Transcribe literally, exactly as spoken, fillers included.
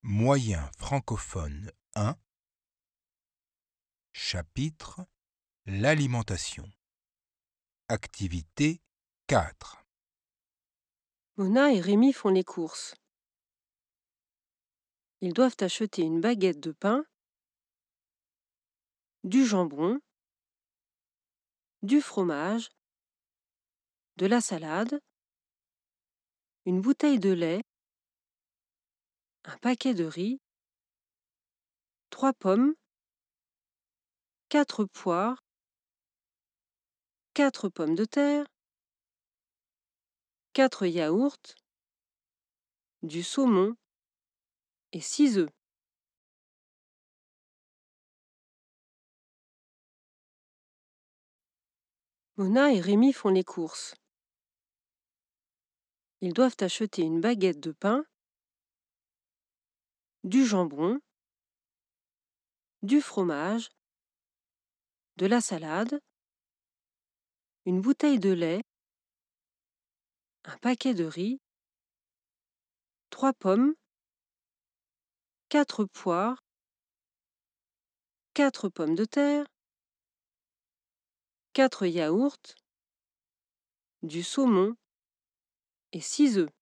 Moyen francophone un, chapitre L'alimentation. Activité quatre. Mona et Rémi font les courses. Ils doivent acheter une baguette de pain, du jambon, du fromage, de la salade, une bouteille de lait, un paquet de riz, trois pommes, quatre poires, quatre pommes de terre, quatre yaourts, du saumon et six œufs. Mona et Rémi font les courses. Ils doivent acheter une baguette de pain, du jambon, du fromage, de la salade, une bouteille de lait, un paquet de riz, trois pommes, quatre poires, quatre pommes de terre, quatre yaourts, du saumon et six œufs.